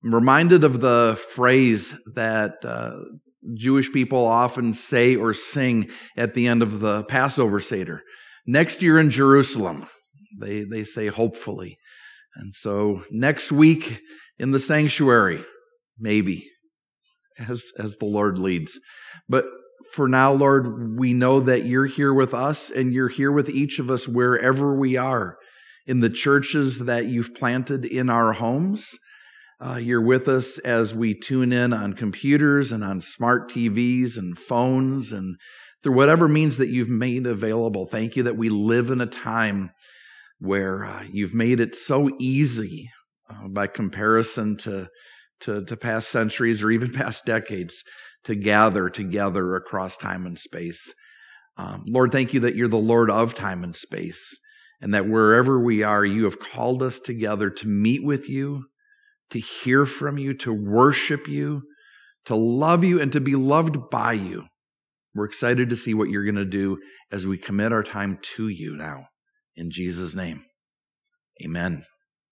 I'm reminded of the phrase that Jewish people often say or sing at the end of the Passover Seder. Next year in Jerusalem, they say hopefully. And so next week in the sanctuary, maybe, as the Lord leads. But for now, Lord, we know that you're here with us and you're here with each of us wherever we are, in the churches that you've planted in our homes. You're with us as we tune in on computers and on smart TVs and phones and through whatever means that you've made available. Thank you that we live in a time where you've made it so easy by comparison to past centuries or even past decades to gather together across time and space. Lord, thank you that you're the Lord of time and space, and that wherever we are, you have called us together to meet with you, to hear from you, to worship you, to love you, and to be loved by you. We're excited to see what you're going to do as we commit our time to you now. In Jesus' name, amen.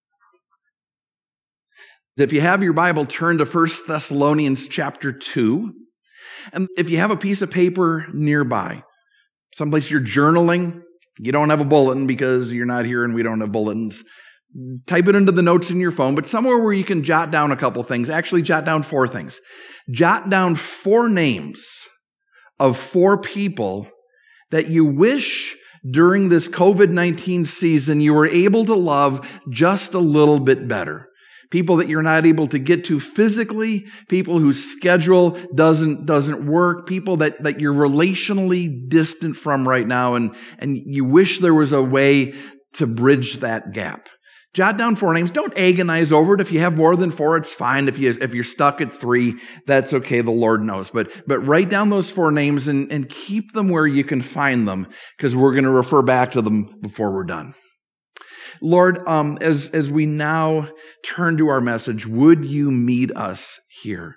If you have your Bible, turn to 1 Thessalonians chapter 2. And if you have a piece of paper nearby, someplace you're journaling, you don't have a bulletin because you're not here and we don't have bulletins, type it into the notes in your phone, but somewhere where you can jot down a couple things. Actually, jot down 4 things. Jot down 4 names of 4 people that you wish during this COVID-19 season you were able to love just a little bit better. People that you're not able to get to physically, people whose schedule doesn't work, people that you're relationally distant from right now, and you wish there was a way to bridge that gap. Jot down 4 names. Don't agonize over it. If you have more than 4, it's fine. If you're stuck at 3, that's okay. The Lord knows. But write down those 4 names and keep them where you can find them, because we're going to refer back to them before we're done. Lord, as we now turn to our message, would you meet us here?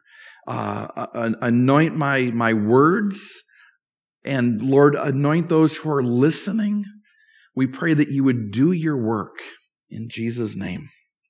Anoint my words, and Lord, anoint those who are listening. We pray that you would do your work in Jesus' name.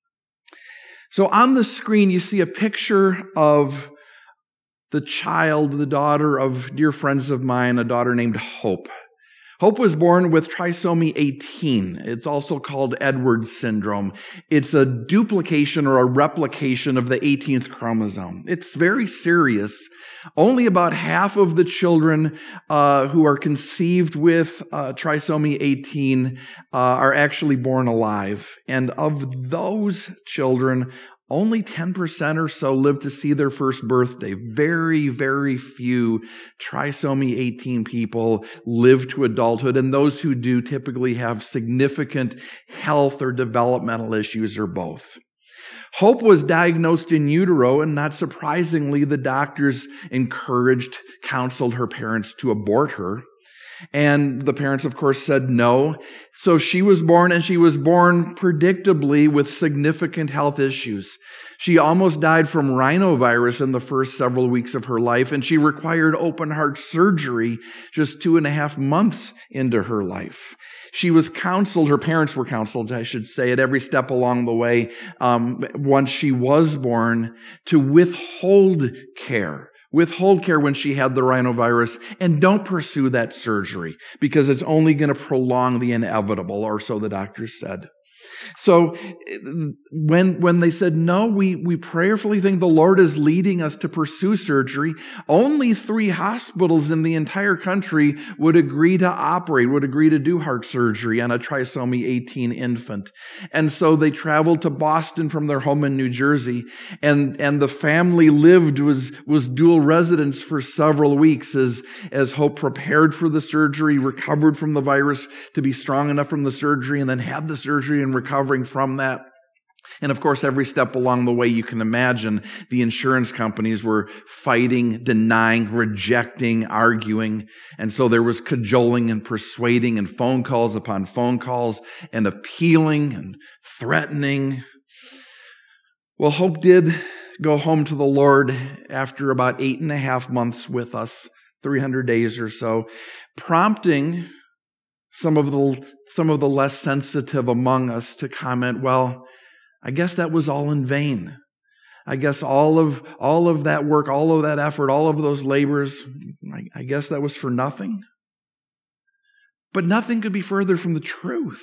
So on the screen, you see a picture of the daughter of dear friends of mine, a daughter named Hope. Hope was born with trisomy 18. It's also called Edwards syndrome. It's a duplication or a replication of the 18th chromosome. It's very serious. Only about half of the children who are conceived with trisomy 18 are actually born alive. And of those children, only 10% or so live to see their first birthday. Very, very few trisomy 18 people live to adulthood, and those who do typically have significant health or developmental issues or both. Hope was diagnosed in utero, and not surprisingly, the doctors counseled her parents to abort her. And the parents, of course, said no. So she was born, and she was born predictably with significant health issues. She almost died from rhinovirus in the first several weeks of her life, and she required open heart surgery just 2.5 months into her life. She was counseled, her parents were counseled, I should say, at every step along the way, once she was born, to withhold care when she had the rhinovirus, and don't pursue that surgery because it's only going to prolong the inevitable, or so the doctors said. So when they said no, we prayerfully think the Lord is leading us to pursue surgery. Only 3 hospitals in the entire country would agree to do heart surgery on a trisomy 18 infant. And so they traveled to Boston from their home in New Jersey, and the family was dual residence for several weeks as Hope prepared for the surgery, recovered from the virus to be strong enough from the surgery, and then had the surgery and recovering from that. And of course, every step along the way, you can imagine the insurance companies were fighting, denying, rejecting, arguing. And so there was cajoling and persuading and phone calls upon phone calls and appealing and threatening. Well, Hope did go home to the Lord after about 8.5 months with us, 300 days or so, prompting some of the less sensitive among us to comment, well, I guess that was all in vain. I guess all of that work, all of that effort, all of those labors, I guess that was for nothing. But nothing could be further from the truth.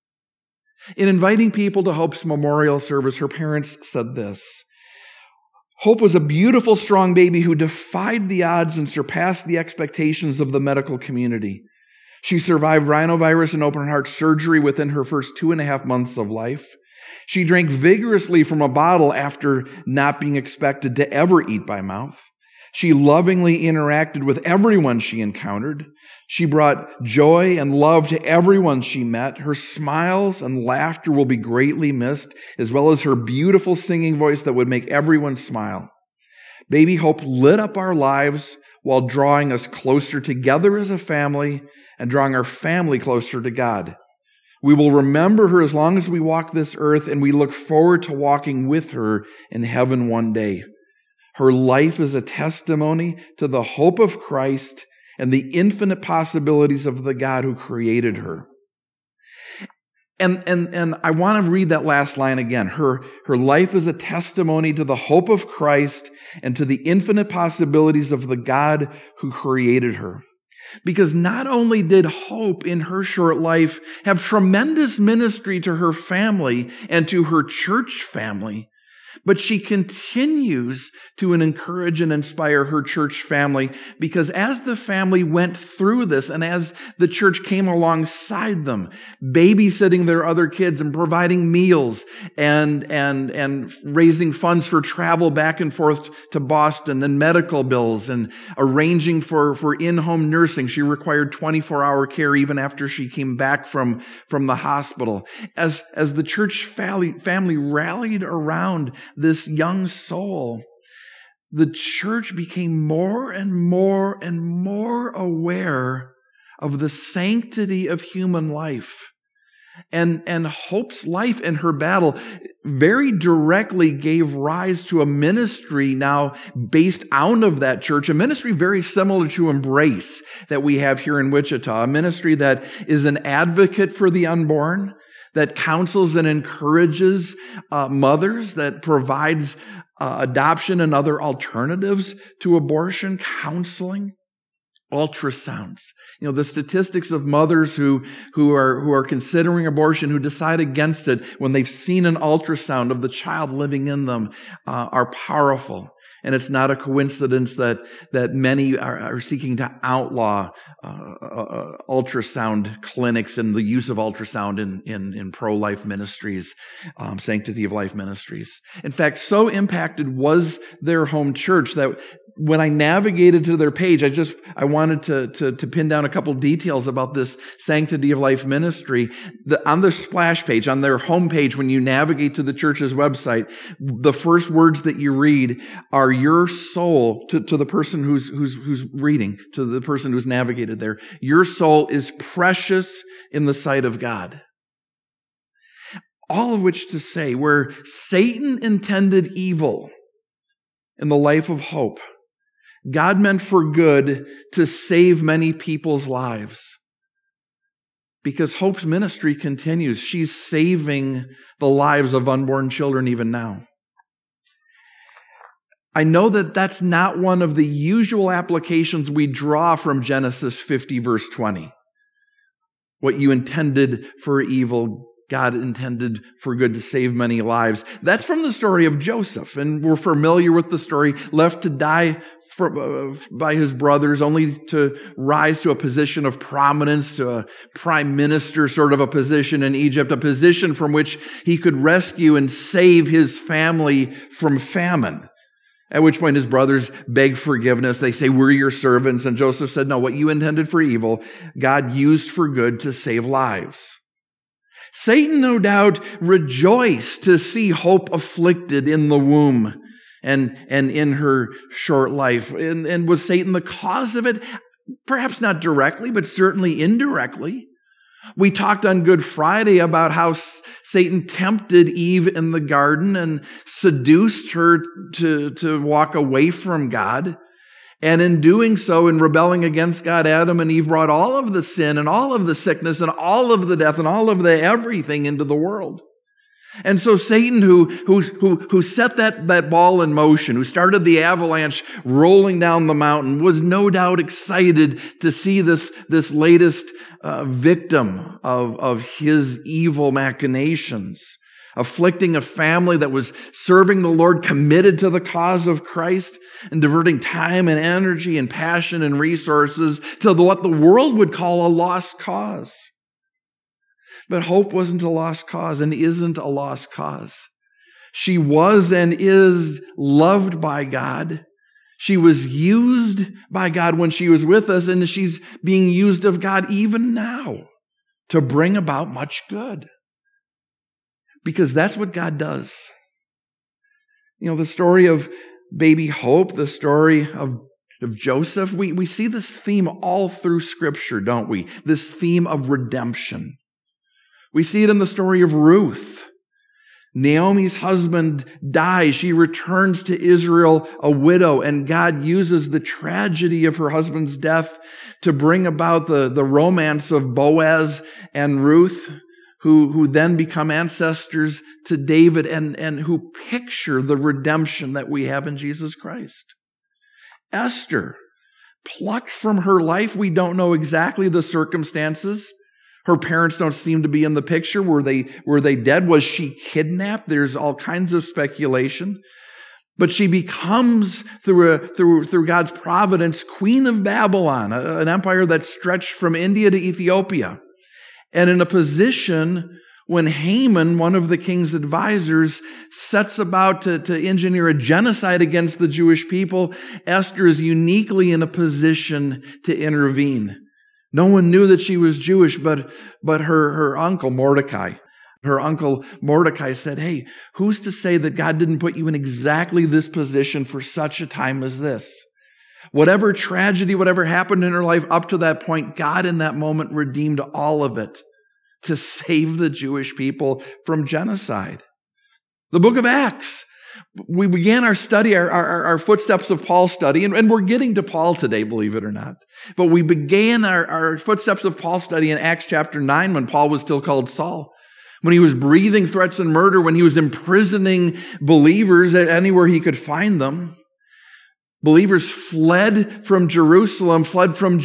In inviting people to Hope's memorial service, her parents said this: Hope was a beautiful, strong baby who defied the odds and surpassed the expectations of the medical community. She survived rhinovirus and open heart surgery within her first 2.5 months of life. She drank vigorously from a bottle after not being expected to ever eat by mouth. She lovingly interacted with everyone she encountered. She brought joy and love to everyone she met. Her smiles and laughter will be greatly missed, as well as her beautiful singing voice that would make everyone smile. Baby Hope lit up our lives while drawing us closer together as a family and drawing our family closer to God. We will remember her as long as we walk this earth, and we look forward to walking with her in heaven one day. Her life is a testimony to the hope of Christ and the infinite possibilities of the God who created her. And I want to read that last line again. Her life is a testimony to the hope of Christ and to the infinite possibilities of the God who created her. Because not only did Hope in her short life have tremendous ministry to her family and to her church family, but she continues to encourage and inspire her church family, because as the family went through this and as the church came alongside them, babysitting their other kids and providing meals and raising funds for travel back and forth to Boston and medical bills and arranging for in-home nursing. She required 24-hour care even after she came back from the hospital. As the church family rallied around this young soul, the church became more and more and more aware of the sanctity of human life. And Hope's life and her battle very directly gave rise to a ministry now based out of that church, a ministry very similar to Embrace that we have here in Wichita, a ministry that is an advocate for the unborn, that counsels and encourages mothers, that provides adoption and other alternatives to abortion, counseling, ultrasounds. The statistics of mothers who are considering abortion, who decide against it when they've seen an ultrasound of the child living in them, are powerful. And it's not a coincidence that many are seeking to outlaw ultrasound clinics and the use of ultrasound in pro-life ministries, sanctity of life ministries. In fact, so impacted was their home church that when I navigated to their page, I wanted to pin down a couple details about this sanctity of life ministry. On the splash page, on their homepage, when you navigate to the church's website, the first words that you read are your soul, to the person who's reading, to the person who's navigated there. Your soul is precious in the sight of God. All of which to say, where Satan intended evil in the life of Hope, God meant for good to save many people's lives. Because Hope's ministry continues. She's saving the lives of unborn children even now. I know that that's not one of the usual applications we draw from Genesis 50, verse 20. What you intended for evil, God intended for good to save many lives. That's from the story of Joseph, and we're familiar with the story, left to die by his brothers, only to rise to a position of prominence, to a prime minister sort of a position in Egypt, a position from which he could rescue and save his family from famine. At which point his brothers beg forgiveness. They say, "We're your servants." And Joseph said, "No, what you intended for evil, God used for good to save lives." Satan, no doubt, rejoiced to see Hope afflicted in the womb and in her short life. And was Satan the cause of it? Perhaps not directly, but certainly indirectly. We talked on Good Friday about how Satan tempted Eve in the garden and seduced her to walk away from God. And in doing so, in rebelling against God, Adam and Eve brought all of the sin and all of the sickness and all of the death and all of the everything into the world. And so Satan, who set that ball in motion, who started the avalanche rolling down the mountain, was no doubt excited to see this latest victim of his evil machinations, afflicting a family that was serving the Lord, committed to the cause of Christ, and diverting time and energy and passion and resources to what the world would call a lost cause. But hope wasn't a lost cause and isn't a lost cause. She was and is loved by God. She was used by God when she was with us, and she's being used of God even now to bring about much good. Because that's what God does. You know, the story of baby Hope, the story of Joseph, we see this theme all through Scripture, don't we? This theme of redemption. We see it in the story of Ruth. Naomi's husband dies. She returns to Israel a widow, and God uses the tragedy of her husband's death to bring about the romance of Boaz and Ruth, who then become ancestors to David and who picture the redemption that we have in Jesus Christ. Esther, plucked from her life, we don't know exactly the circumstances. Her parents don't seem to be in the picture. Were they dead? Was she kidnapped? There's all kinds of speculation. But she becomes, through God's providence, Queen of Babylon, an empire that stretched from India to Ethiopia. And in a position when Haman, one of the king's advisors, sets about to engineer a genocide against the Jewish people, Esther is uniquely in a position to intervene. No one knew that she was Jewish, but her uncle Mordecai. Her uncle Mordecai said, hey, who's to say that God didn't put you in exactly this position for such a time as this? Whatever tragedy, whatever happened in her life up to that point, God in that moment redeemed all of it to save the Jewish people from genocide. The book of Acts. We began our study, our Footsteps of Paul study, and we're getting to Paul today, believe it or not. But we began our Footsteps of Paul study in Acts chapter 9 when Paul was still called Saul. When he was breathing threats and murder, when he was imprisoning believers anywhere he could find them. Believers fled from Jerusalem, fled from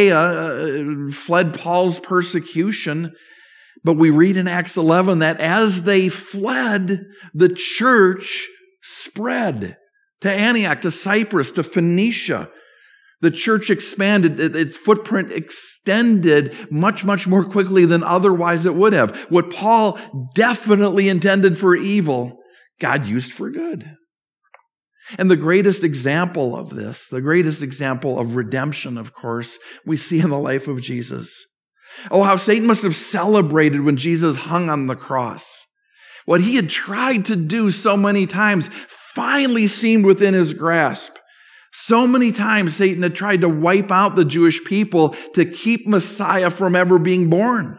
Judea, fled Paul's persecution. But we read in Acts 11 that as they fled, the church spread to Antioch, to Cyprus, to Phoenicia. The church expanded, its footprint extended much, much more quickly than otherwise it would have. What Paul definitely intended for evil, God used for good. And the greatest example of this, the greatest example of redemption, of course, we see in the life of Jesus. Oh, how Satan must have celebrated when Jesus hung on the cross. What he had tried to do so many times finally seemed within his grasp. So many times Satan had tried to wipe out the Jewish people to keep Messiah from ever being born.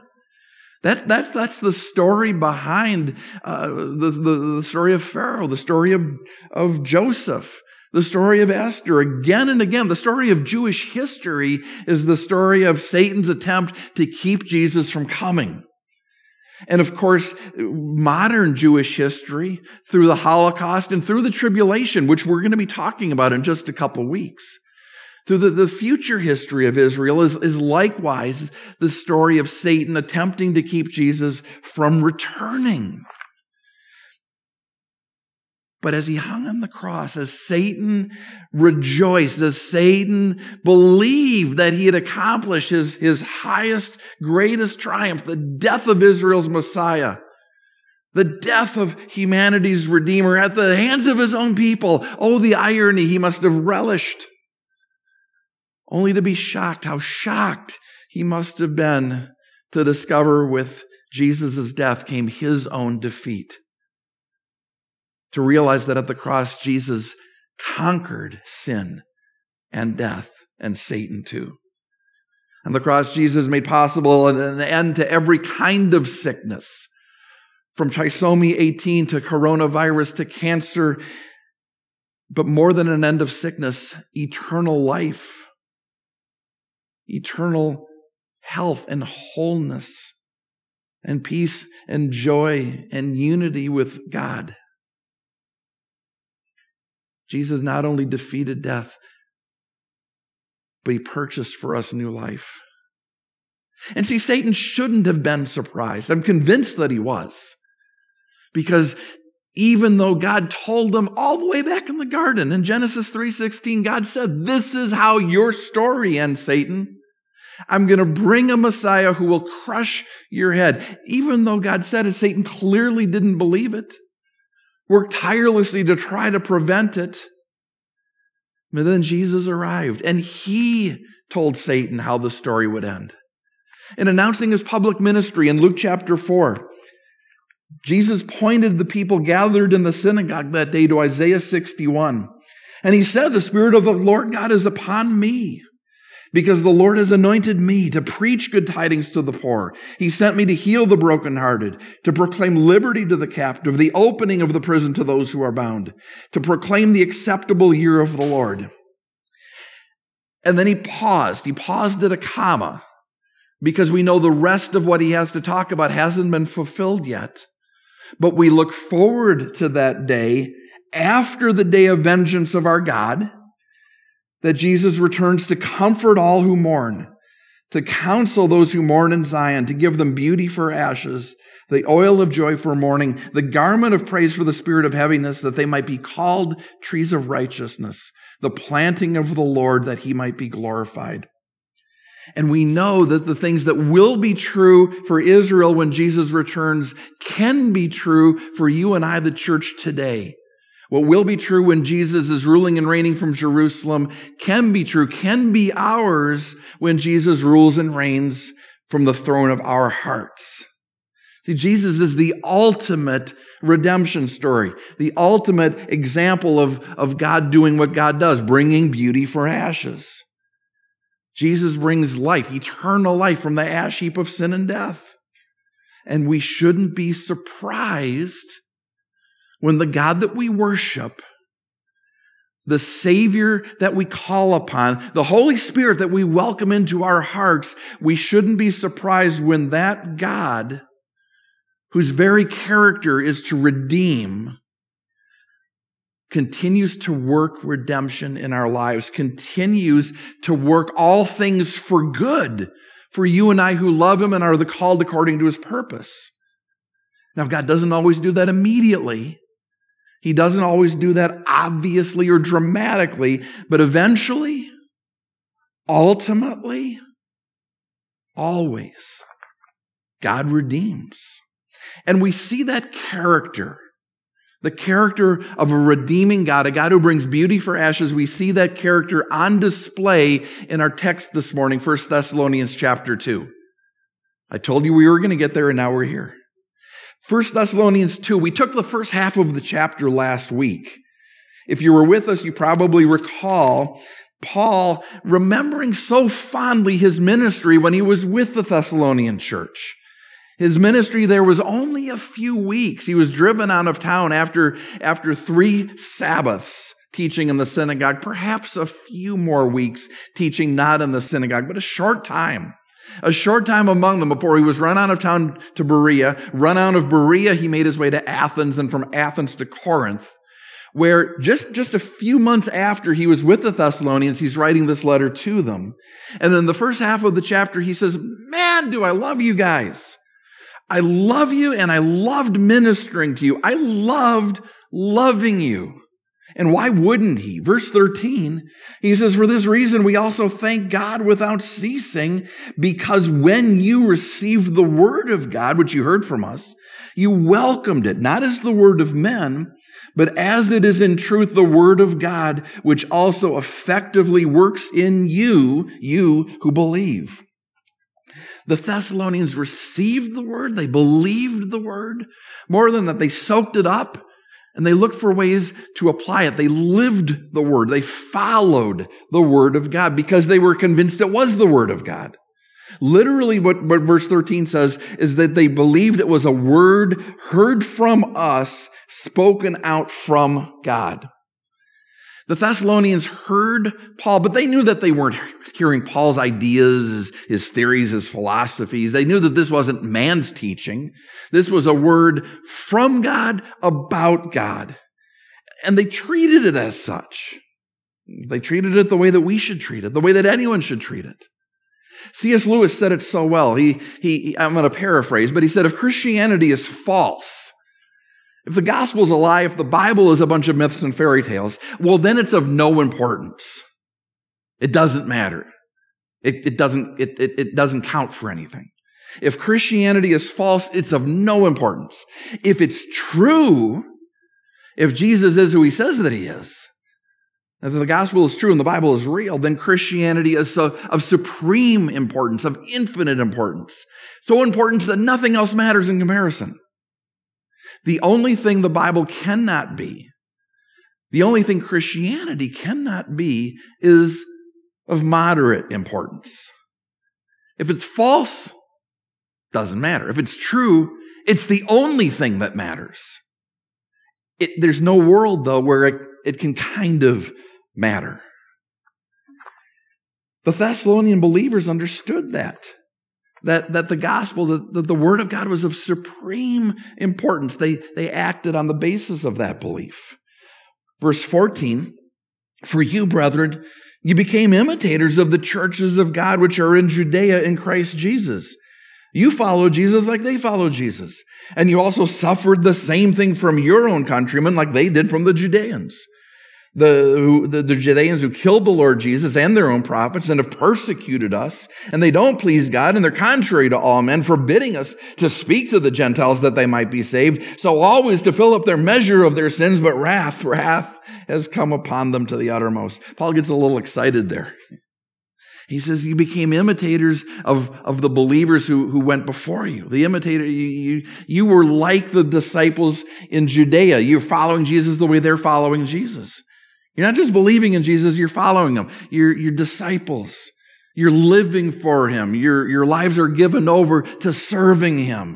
That's the story behind the story of Pharaoh, the story of Joseph, the story of Esther. Again and again, the story of Jewish history is the story of Satan's attempt to keep Jesus from coming. And of course, modern Jewish history through the Holocaust and through the tribulation, which we're going to be talking about in just a couple weeks. Through the future history of Israel is likewise the story of Satan attempting to keep Jesus from returning. But as he hung on the cross, as Satan rejoiced, as Satan believed that he had accomplished his highest, greatest triumph, the death of Israel's Messiah, the death of humanity's Redeemer at the hands of his own people. Oh, the irony he must have relished. Only to be shocked, how shocked he must have been to discover with Jesus' death came his own defeat. To realize that at the cross, Jesus conquered sin and death and Satan too. On the cross, Jesus made possible an end to every kind of sickness, from trisomy 18 to coronavirus to cancer, but more than an end of sickness, eternal life, eternal health and wholeness. and peace and joy and unity with God. Jesus not only defeated death, but he purchased for us new life. And see, Satan shouldn't have been surprised. I'm convinced that he was. Because even though God told him all the way back in the garden, in Genesis 3:16, God said, "This is how your story ends, Satan. I'm going to bring a Messiah who will crush your head." Even though God said it, Satan clearly didn't believe it. Worked tirelessly to try to prevent it. But then Jesus arrived, and he told Satan how the story would end. In announcing his public ministry in Luke chapter 4, Jesus pointed the people gathered in the synagogue that day to Isaiah 61. And he said, "The Spirit of the Lord God is upon me, because the Lord has anointed me to preach good tidings to the poor. He sent me to heal the brokenhearted, to proclaim liberty to the captive, the opening of the prison to those who are bound, to proclaim the acceptable year of the Lord." And then he paused. He paused at a comma, because we know the rest of what he has to talk about hasn't been fulfilled yet. But we look forward to that day after the day of vengeance of our God, that Jesus returns to comfort all who mourn, to counsel those who mourn in Zion, to give them beauty for ashes, the oil of joy for mourning, the garment of praise for the spirit of heaviness, that they might be called trees of righteousness, the planting of the Lord, that he might be glorified. And we know that the things that will be true for Israel when Jesus returns can be true for you and I, the church, today. What will be true when Jesus is ruling and reigning from Jerusalem can be true, can be ours when Jesus rules and reigns from the throne of our hearts. See, Jesus is the ultimate redemption story, the ultimate example of God doing what God does, bringing beauty for ashes. Jesus brings life, eternal life from the ash heap of sin and death. And we shouldn't be surprised when the God that we worship, the Savior that we call upon, the Holy Spirit that we welcome into our hearts, we shouldn't be surprised when that God, whose very character is to redeem, continues to work redemption in our lives, continues to work all things for good for you and I who love him and are the called according to his purpose. Now, God doesn't always do that immediately. He doesn't always do that obviously or dramatically, but eventually, ultimately, always, God redeems. And we see that character, the character of a redeeming God, a God who brings beauty for ashes. We see that character on display in our text this morning, 1 Thessalonians chapter 2. I told you we were going to get there, and now we're here. 1 Thessalonians 2, we took the first half of the chapter last week. If you were with us, you probably recall Paul remembering so fondly his ministry when he was with the Thessalonian church. His ministry there was only a few weeks. He was driven out of town after 3 Sabbaths teaching in the synagogue, perhaps a few more weeks teaching not in the synagogue, but a short time among them before he was run out of town to Berea. Run out of Berea, he made his way to Athens, and from Athens to Corinth, where just a few months after he was with the Thessalonians, he's writing this letter to them. And then the first half of the chapter, he says, "Man, do I love you guys. I love you, and I loved ministering to you. I loved loving you." And why wouldn't he? Verse 13, he says, "For this reason we also thank God without ceasing, because when you received the word of God, which you heard from us, you welcomed it, not as the word of men, but as it is in truth the word of God, which also effectively works in you who believe." The Thessalonians received the word, they believed the word. More than that, they soaked it up and they looked for ways to apply it. They lived the word. They followed the word of God because they were convinced it was the word of God. Literally, what verse 13 says is that they believed it was a word heard from us, spoken out from God. The Thessalonians heard Paul, but they knew that they weren't hearing Paul's ideas, his theories, his philosophies. They knew that this wasn't man's teaching. This was a word from God about God. And they treated it as such. They treated it the way that we should treat it, the way that anyone should treat it. C.S. Lewis said it so well. I'm going to paraphrase, but he said, if Christianity is false, if the gospel is a lie, if the Bible is a bunch of myths and fairy tales, well, then it's of no importance. It doesn't matter. It doesn't count for anything. If Christianity is false, it's of no importance. If it's true, if Jesus is who he says that he is, if the gospel is true and the Bible is real, then Christianity is of supreme importance, of infinite importance. So important that nothing else matters in comparison. The only thing the Bible cannot be, the only thing Christianity cannot be, is of moderate importance. If it's false, it doesn't matter. If it's true, it's the only thing that matters. There's no world, though, where it can kind of matter. The Thessalonian believers understood that the gospel, that the word of God was of supreme importance. They acted on the basis of that belief. Verse 14, for you, brethren, you became imitators of the churches of God which are in Judea in Christ Jesus. You follow Jesus like they follow Jesus. And you also suffered the same thing from your own countrymen like they did from the Judeans. The Judeans who killed the Lord Jesus and their own prophets and have persecuted us, and they don't please God, and they're contrary to all men, forbidding us to speak to the Gentiles that they might be saved. So always to fill up their measure of their sins, but wrath has come upon them to the uttermost. Paul gets a little excited there. He says, you became imitators of the believers who went before you. The imitator, you were like the disciples in Judea. You're following Jesus the way they're following Jesus. You're not just believing in Jesus, you're following him. You're disciples. You're living for him. Your lives are given over to serving him.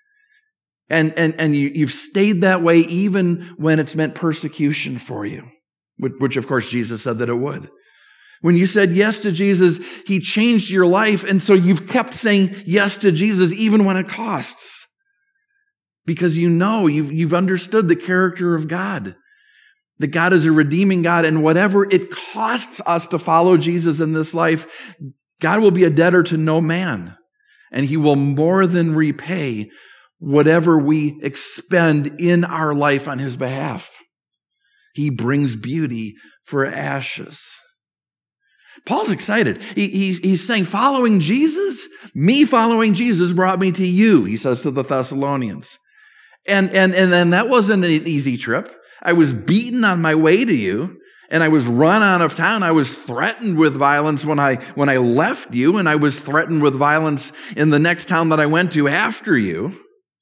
And you've stayed that way even when it's meant persecution for you, which of course Jesus said that it would. When you said yes to Jesus, he changed your life, and so you've kept saying yes to Jesus even when it costs. Because you know, you've understood the character of God. That God is a redeeming God, and whatever it costs us to follow Jesus in this life, God will be a debtor to no man, and he will more than repay whatever we expend in our life on his behalf. He brings beauty for ashes. Paul's excited. He's saying, following Jesus, me following Jesus brought me to you, he says to the Thessalonians. And then that wasn't an easy trip. I was beaten on my way to you, and I was run out of town. I was threatened with violence when I left you, and I was threatened with violence in the next town that I went to after you.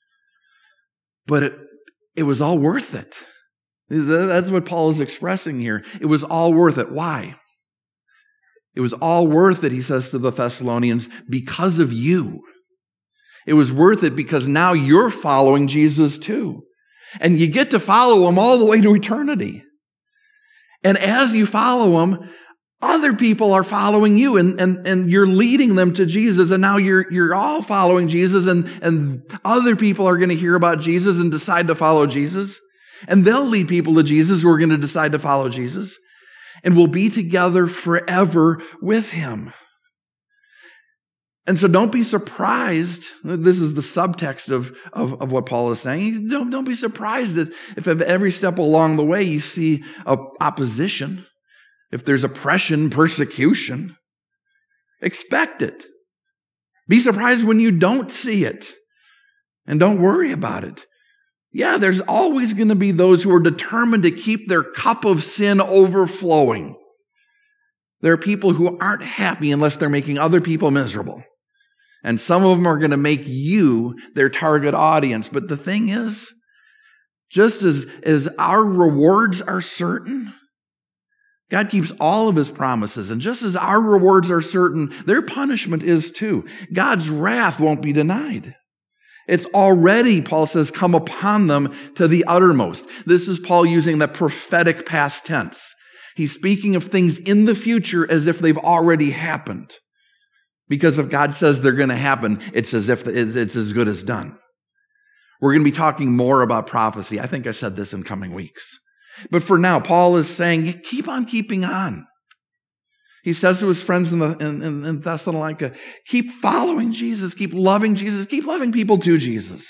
But it was all worth it. That's what Paul is expressing here. It was all worth it. Why? It was all worth it, he says to the Thessalonians, because of you. It was worth it because now you're following Jesus too. And you get to follow him all the way to eternity. And as you follow him, other people are following you, and you're leading them to Jesus, and now you're all following Jesus, and other people are going to hear about Jesus and decide to follow Jesus. And they'll lead people to Jesus who are going to decide to follow Jesus. And we'll be together forever with him. And so don't be surprised. This is the subtext of what Paul is saying. Don't be surprised that if at every step along the way you see opposition, if there's oppression, persecution, expect it. Be surprised when you don't see it. And don't worry about it. Yeah, there's always going to be those who are determined to keep their cup of sin overflowing. There are people who aren't happy unless they're making other people miserable. And some of them are going to make you their target audience. But the thing is, just as our rewards are certain, God keeps all of his promises. And just as our rewards are certain, their punishment is too. God's wrath won't be denied. It's already, Paul says, come upon them to the uttermost. This is Paul using the prophetic past tense. He's speaking of things in the future as if they've already happened. Because if God says they're going to happen, it's as if it's as good as done. We're going to be talking more about prophecy. I think I said this in coming weeks. But for now, Paul is saying, keep on keeping on. He says to his friends in Thessalonica, keep following Jesus, keep loving people to Jesus.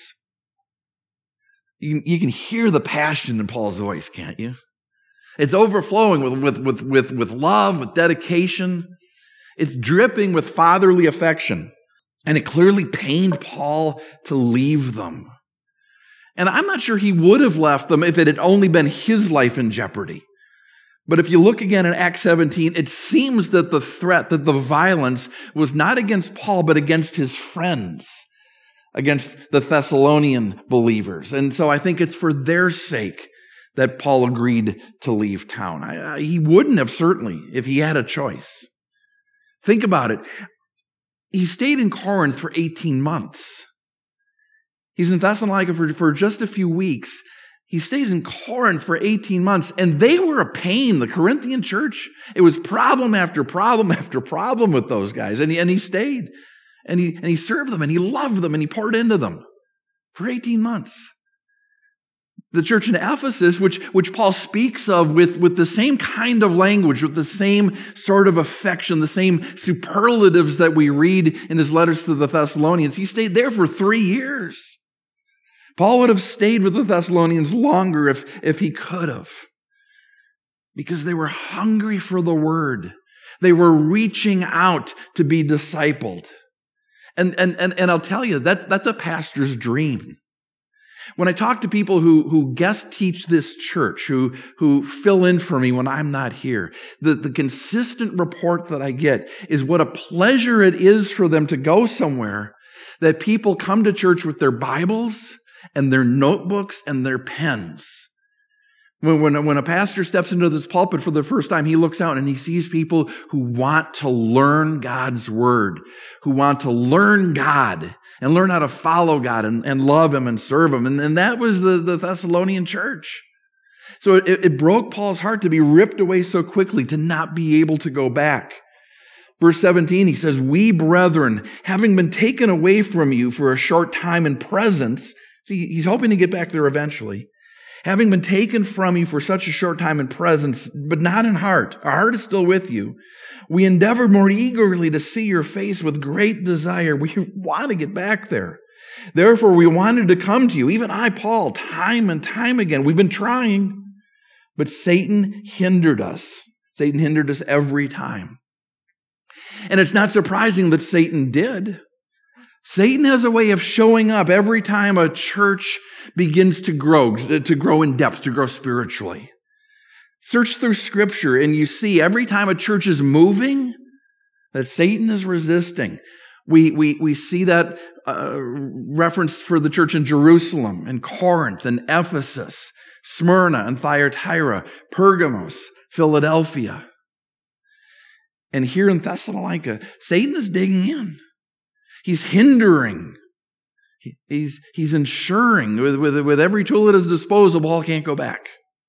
You can hear the passion in Paul's voice, can't you? It's overflowing with love, with dedication. It's dripping with fatherly affection. And it clearly pained Paul to leave them. And I'm not sure he would have left them if it had only been his life in jeopardy. But if you look again in Acts 17, it seems that the threat, that the violence was not against Paul, but against his friends, against the Thessalonian believers. And so I think it's for their sake that Paul agreed to leave town. He wouldn't have, certainly, if he had a choice. Think about it. He stayed in Corinth for 18 months. He's in Thessalonica for just a few weeks. He stays in Corinth for 18 months, and they were a pain, the Corinthian church. It was problem after problem after problem with those guys, and he stayed, and he served them, and he loved them, and he poured into them for 18 months. The church in Ephesus, which Paul speaks of with the same kind of language, with the same sort of affection, the same superlatives that we read in his letters to the Thessalonians, he stayed there for 3 years. Paul would have stayed with the Thessalonians longer if he could have, because they were hungry for the word. They were reaching out to be discipled. And I'll tell you, that's a pastor's dream. When I talk to people who guest teach this church, who fill in for me when I'm not here, the consistent report that I get is what a pleasure it is for them to go somewhere that people come to church with their Bibles and their notebooks and their pens. When a pastor steps into this pulpit for the first time, he looks out and he sees people who want to learn God's word, who want to learn God and learn how to follow God and love Him and serve Him. And that was the Thessalonian church. So it broke Paul's heart to be ripped away so quickly, to not be able to go back. Verse 17, he says, "We, brethren, having been taken away from you for a short time in presence," see, he's hoping to get back there eventually. "Having been taken from you for such a short time in presence, but not in heart," our heart is still with you, "we endeavored more eagerly to see your face with great desire." We want to get back there. "Therefore, we wanted to come to you, even I, Paul, time and time again." We've been trying, but Satan hindered us. Satan hindered us every time. And it's not surprising that Satan did. Satan has a way of showing up every time a church begins to grow in depth, to grow spiritually. Search through Scripture and you see every time a church is moving, that Satan is resisting. We see that referenced for the church in Jerusalem, and Corinth, and Ephesus, Smyrna, and Thyatira, Pergamos, Philadelphia. And here in Thessalonica, Satan is digging in. He's hindering. He's ensuring with every tool at his disposal, Paul can't go back.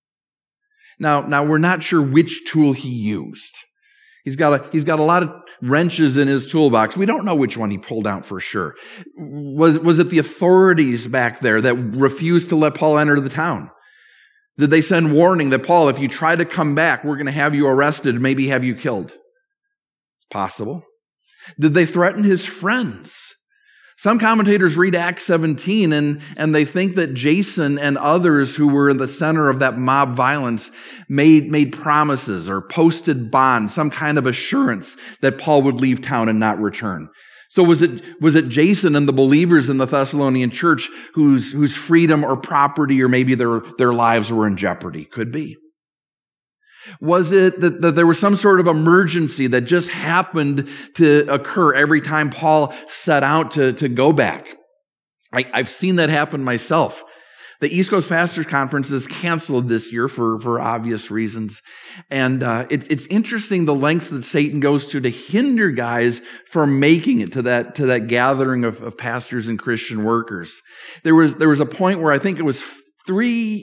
Now we're not sure which tool he used. He's got a lot of wrenches in his toolbox. We don't know which one he pulled out for sure. Was it the authorities back there that refused to let Paul enter the town? Did they send warning that, Paul, if you try to come back, we're going to have you arrested, maybe have you killed? It's possible. Did they threaten his friends? Some commentators read Acts 17 and they think that Jason and others who were in the center of that mob violence made promises or posted bonds, some kind of assurance that Paul would leave town and not return. So was it Jason and the believers in the Thessalonian church whose freedom or property or maybe their lives were in jeopardy? Could be. Was it that there was some sort of emergency that just happened to occur every time Paul set out to go back? I've seen that happen myself. The East Coast Pastors Conference is canceled this year for obvious reasons. And it's interesting the lengths that Satan goes to hinder guys from making it to that gathering of pastors and Christian workers. There was a point where I think it was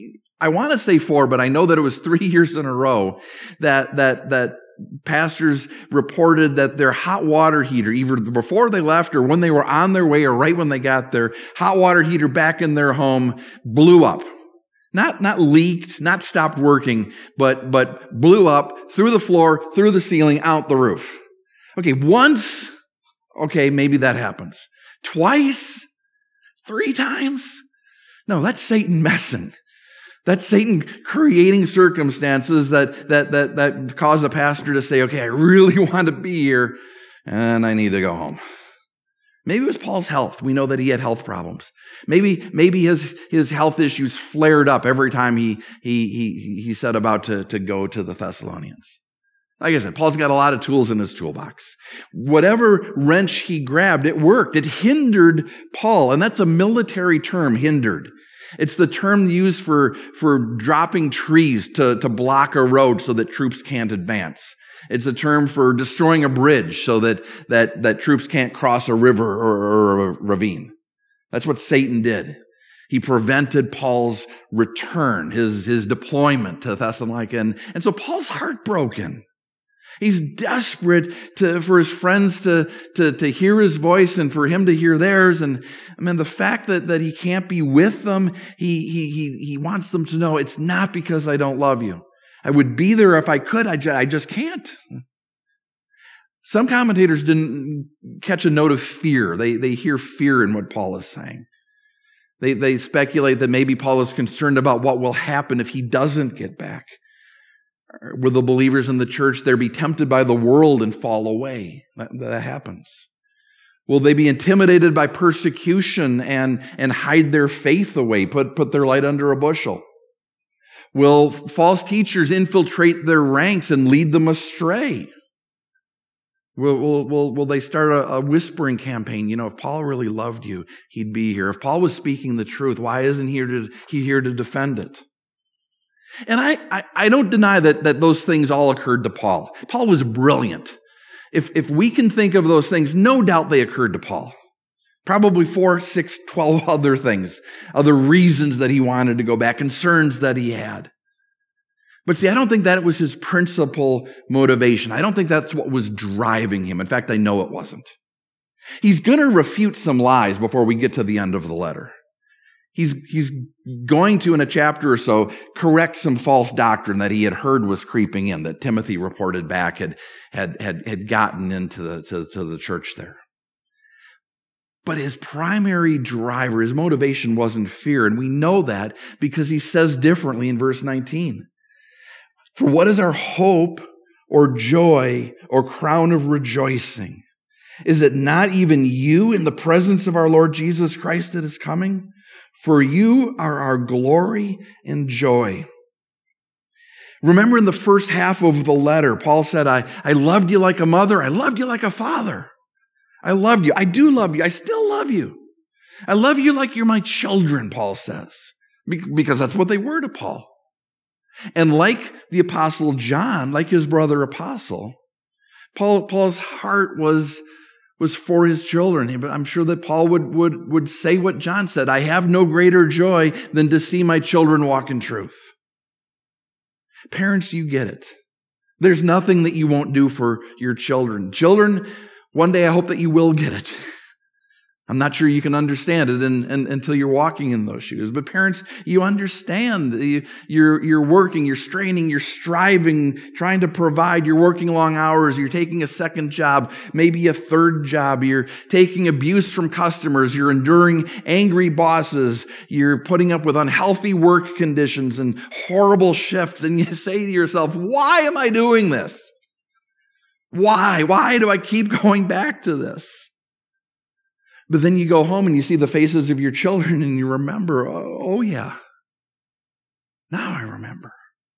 I want to say 4, but I know that it was 3 years in a row that pastors reported that their hot water heater, either before they left or when they were on their way or right when they got their hot water heater back in their home, blew up. Not leaked, not stopped working, but blew up through the floor, through the ceiling, out the roof. Okay, once, okay, maybe that happens. Twice? 3 times? No, that's Satan messing. That's Satan creating circumstances that cause a pastor to say, okay, I really want to be here, and I need to go home. Maybe it was Paul's health. We know that he had health problems. Maybe his health issues flared up every time he set about to go to the Thessalonians. Like I said, Paul's got a lot of tools in his toolbox. Whatever wrench he grabbed, it worked. It hindered Paul. And that's a military term, hindered. It's the term used for dropping trees to block a road so that troops can't advance. It's a term for destroying a bridge so that troops can't cross a river or a ravine. That's what Satan did. He prevented Paul's return, his deployment to Thessalonica. And so Paul's heartbroken. He's desperate for his friends to hear his voice and for him to hear theirs. And I mean, the fact that he can't be with them, he wants them to know it's not because I don't love you. I would be there if I could. I just can't. Some commentators didn't catch a note of fear. They hear fear in what Paul is saying. They speculate that maybe Paul is concerned about what will happen if he doesn't get back. Will the believers in the church there be tempted by the world and fall away? That happens. Will they be intimidated by persecution and hide their faith away, put their light under a bushel? Will false teachers infiltrate their ranks and lead them astray? Will they start a whispering campaign? You know, if Paul really loved you, he'd be here. If Paul was speaking the truth, why isn't he here to defend it? And I don't deny that those things all occurred to Paul. Paul was brilliant. If we can think of those things, no doubt they occurred to Paul. Probably 4, 6, 12 other things, other reasons that he wanted to go back, concerns that he had. But see, I don't think that was his principal motivation. I don't think that's what was driving him. In fact, I know it wasn't. He's going to refute some lies before we get to the end of the letter. He's going to, in a chapter or so, correct some false doctrine that he had heard was creeping in, that Timothy reported back had gotten into the church there. But his primary driver, his motivation wasn't fear, and we know that because he says differently in verse 19. For what is our hope or joy or crown of rejoicing? Is it not even you in the presence of our Lord Jesus Christ that is coming? For you are our glory and joy. Remember in the first half of the letter, Paul said, I loved you like a mother. I loved you like a father. I loved you. I do love you. I still love you. I love you like you're my children, Paul says. Because that's what they were to Paul. And like the Apostle John, like his brother Apostle, Paul's heart was for his children. But I'm sure that Paul would say what John said, I have no greater joy than to see my children walk in truth. Parents, you get it. There's nothing that you won't do for your children. Children, one day I hope that you will get it. I'm not sure you can understand it until you're walking in those shoes. But parents, you understand. You're working, you're straining, you're striving, trying to provide. You're working long hours. You're taking a second job, maybe a third job. You're taking abuse from customers. You're enduring angry bosses. You're putting up with unhealthy work conditions and horrible shifts. And you say to yourself, why am I doing this? Why? Why do I keep going back to this? But then you go home and you see the faces of your children and you remember, oh yeah, now I remember.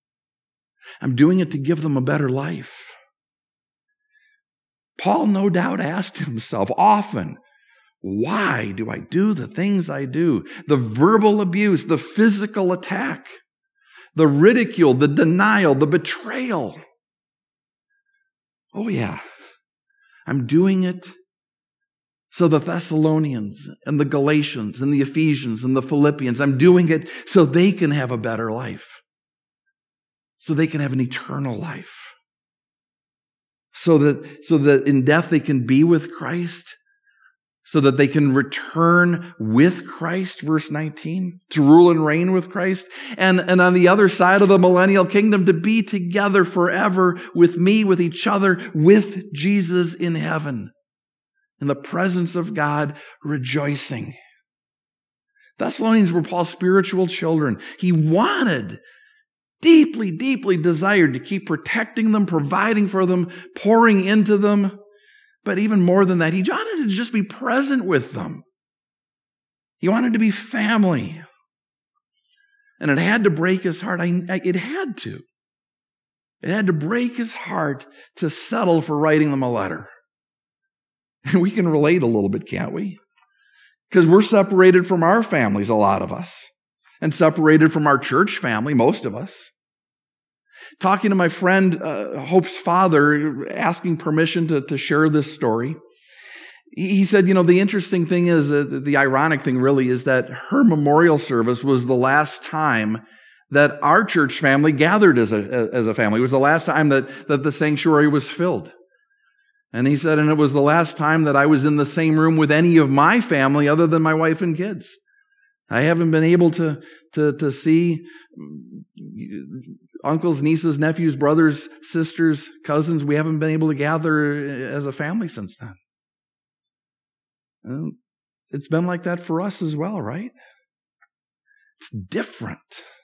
I'm doing it to give them a better life. Paul no doubt asked himself often, why do I do the things I do? The verbal abuse, the physical attack, the ridicule, the denial, the betrayal. Oh yeah, I'm doing it So the Thessalonians and the Galatians and the Ephesians and the Philippians, I'm doing it so they can have a better life. So they can have an eternal life. So that in death they can be with Christ. So that they can return with Christ, verse 19, to rule and reign with Christ. And on the other side of the millennial kingdom, to be together forever with me, with each other, with Jesus in heaven. In the presence of God, rejoicing. Thessalonians were Paul's spiritual children. He wanted, deeply, deeply desired to keep protecting them, providing for them, pouring into them. But even more than that, he wanted to just be present with them. He wanted to be family. And it had to break his heart. It had to. It had to break his heart to settle for writing them a letter. And we can relate a little bit, can't we? Because we're separated from our families, a lot of us. And separated from our church family, most of us. Talking to my friend, Hope's father, asking permission to share this story. He said, the interesting thing is, the ironic thing really is that her memorial service was the last time that our church family gathered as a family. It was the last time that the sanctuary was filled. And he said, and it was the last time that I was in the same room with any of my family other than my wife and kids. I haven't been able to see uncles, nieces, nephews, brothers, sisters, cousins. We haven't been able to gather as a family since then. And it's been like that for us as well, right? It's different.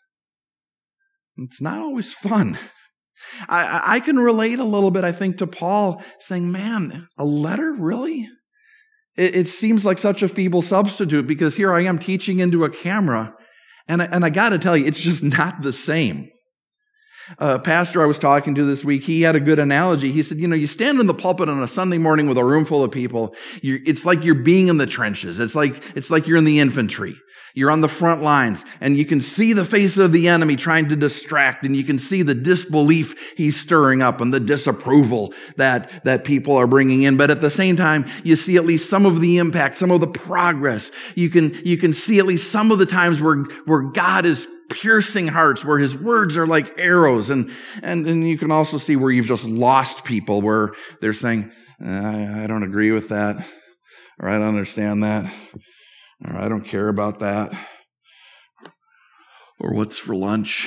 It's not always fun. I can relate a little bit, I think, to Paul saying, man, a letter, really? It seems like such a feeble substitute because here I am teaching into a camera, and I got to tell you, it's just not the same. Pastor I was talking to this week, he had a good analogy. He said, you stand in the pulpit on a Sunday morning with a room full of people. It's like you're being in the trenches. It's like you're in the infantry. You're on the front lines, and you can see the face of the enemy trying to distract, and you can see the disbelief he's stirring up and the disapproval that people are bringing in. But at the same time, you see at least some of the impact, some of the progress. You can see at least some of the times where God is piercing hearts, where his words are like arrows. And you can also see where you've just lost people, where they're saying, I don't agree with that, or I don't understand that, or I don't care about that, or what's for lunch.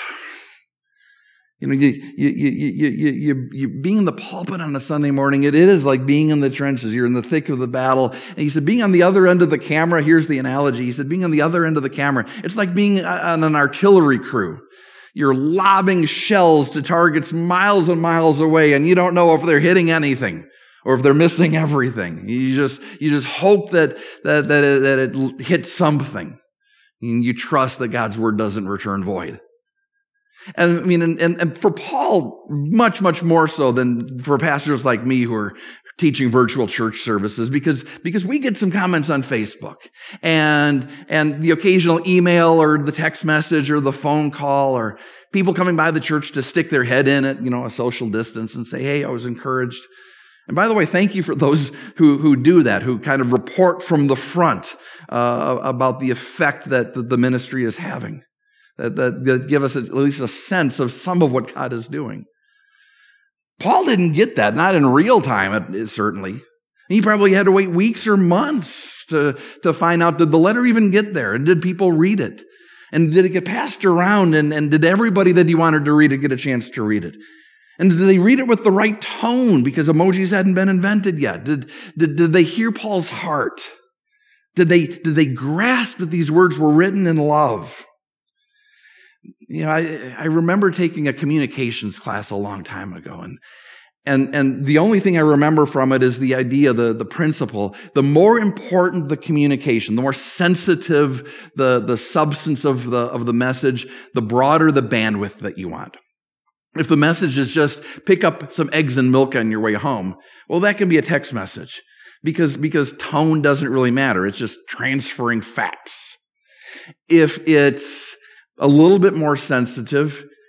You being in the pulpit on a Sunday morning, it is like being in the trenches. You're in the thick of the battle. And he said, being on the other end of the camera, here's the analogy. He said, being on the other end of the camera, it's like being on an artillery crew. You're lobbing shells to targets miles and miles away, and you don't know if they're hitting anything or if they're missing everything. You just hope that it hits something. And you trust that God's word doesn't return void. And I mean, and for Paul, much, much more so than for pastors like me who are teaching virtual church services, because we get some comments on Facebook and the occasional email or the text message or the phone call or people coming by the church to stick their head in at, a social distance and say, hey, I was encouraged. And by the way, thank you for those who do that, who kind of report from the front about the effect that the ministry is having. That give us at least a sense of some of what God is doing. Paul didn't get that, not in real time, certainly. He probably had to wait weeks or months to find out, did the letter even get there? And did people read it? And did it get passed around? And did everybody that he wanted to read it get a chance to read it? And did they read it with the right tone? Because emojis hadn't been invented yet. Did they hear Paul's heart? Did they grasp that these words were written in love? I remember taking a communications class a long time ago, and the only thing I remember from it is the idea, the principle. The more important the communication, the more sensitive the substance of the message, the broader the bandwidth that you want. If the message is just pick up some eggs and milk on your way home, well, that can be a text message because tone doesn't really matter. It's just transferring facts. If it's a little bit more sensitive,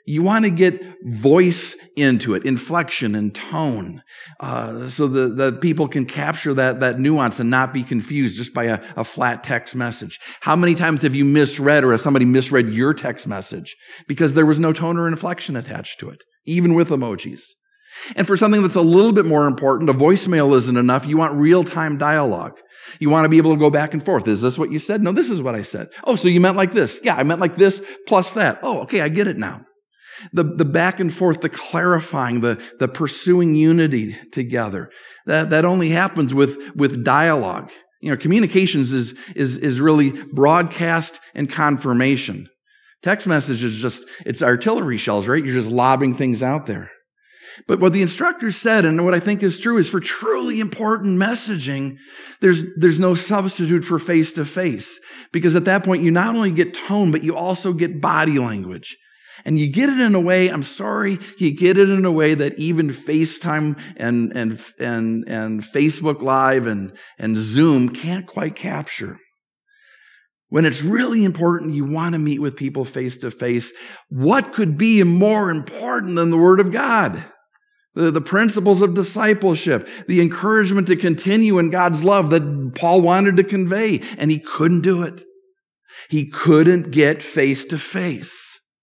You want to get voice into it, inflection and tone, so that people can capture that nuance and not be confused just by a flat text message. How many times have you misread, or has somebody misread your text message because there was no tone or inflection attached to it, even with emojis? And for something that's a little bit more important, a voicemail isn't enough. You want real-time dialogue. You want to be able to go back and forth. Is this what you said? No, this is what I said. Oh, so you meant like this. Yeah, I meant like this plus that. Oh, okay, I get it now. The back and forth, the clarifying, the pursuing unity together. That only happens with dialogue. Communications is really broadcast and confirmation. Text message is it's artillery shells, right? You're just lobbing things out there. But what the instructor said, and what I think is true, is for truly important messaging, there's no substitute for face-to-face. Because at that point, you not only get tone, but you also get body language. And you get it in a way, you get it in a way that even FaceTime and Facebook Live and Zoom can't quite capture. When it's really important, you want to meet with people face-to-face. What could be more important than the Word of God? The principles of discipleship, the encouragement to continue in God's love that Paul wanted to convey, and he couldn't do it. He couldn't get face to face.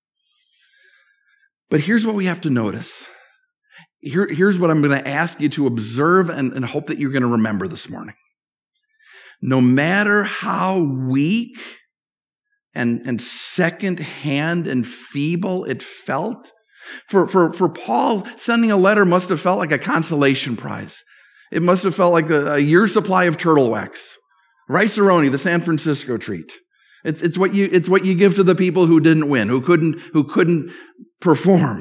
But here's what we have to notice. Here's what I'm going to ask you to observe and hope that you're going to remember this morning. No matter how weak and second-hand and feeble it felt, For Paul, sending a letter must have felt like a consolation prize. It must have felt like a year's supply of turtle wax. Rice-A-Roni, the San Francisco treat. It's what you give to the people who didn't win, who couldn't perform.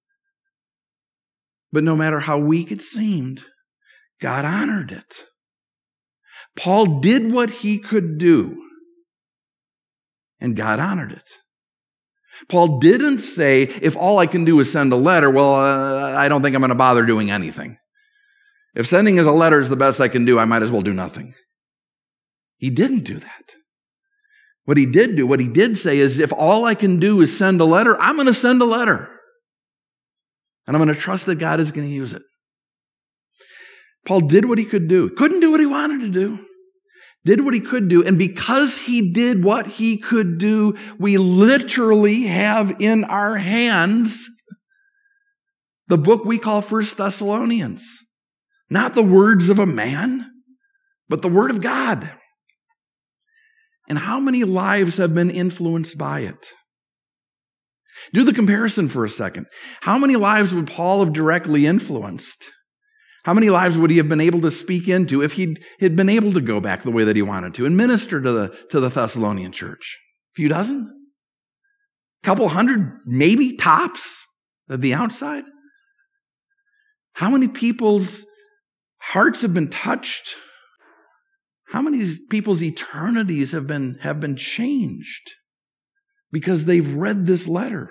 But no matter how weak it seemed, God honored it. Paul did what he could do, and God honored it. Paul didn't say, if all I can do is send a letter, I don't think I'm going to bother doing anything. If sending as a letter is the best I can do, I might as well do nothing. He didn't do that. What he did say is, if all I can do is send a letter, I'm going to send a letter. And I'm going to trust that God is going to use it. Paul did what he could do. Couldn't do what he wanted to do. Did what he could do. And because he did what he could do, we literally have in our hands the book we call 1 Thessalonians. Not the words of a man, but the Word of God. And how many lives have been influenced by it? Do the comparison for a second. How many lives would Paul have directly influenced? How many lives would he have been able to speak into if he'd been able to go back the way that he wanted to and minister to the Thessalonian church? A few dozen? A couple hundred, maybe, tops at the outside? How many people's hearts have been touched? How many people's eternities have been changed because they've read this letter?